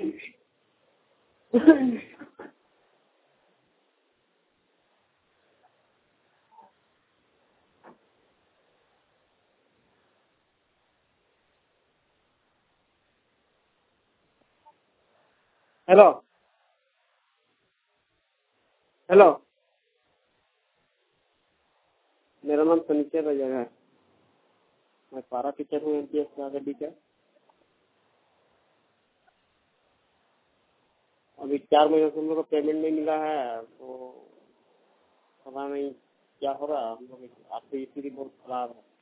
Hello hello, मेरा नाम सनीचर रजक है। मैं पारा टीचर हूँ एमपीएस रागडी का। अभी 4 महीने से हम लोग को पेमेंट नहीं मिला है, तो पता नहीं क्या हो रहा है। हम लोग आर्थिक स्थिति बहुत खराब है।